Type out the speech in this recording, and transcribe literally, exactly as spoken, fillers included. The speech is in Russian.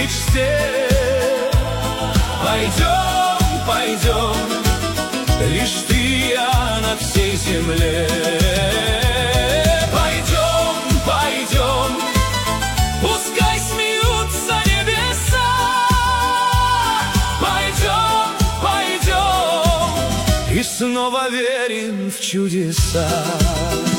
мечте. Пойдем, пойдем, лишь ты и я на всей земле. Пойдем, пойдем, пускай смеются небеса. Пойдем, пойдем, и снова верим в чудеса.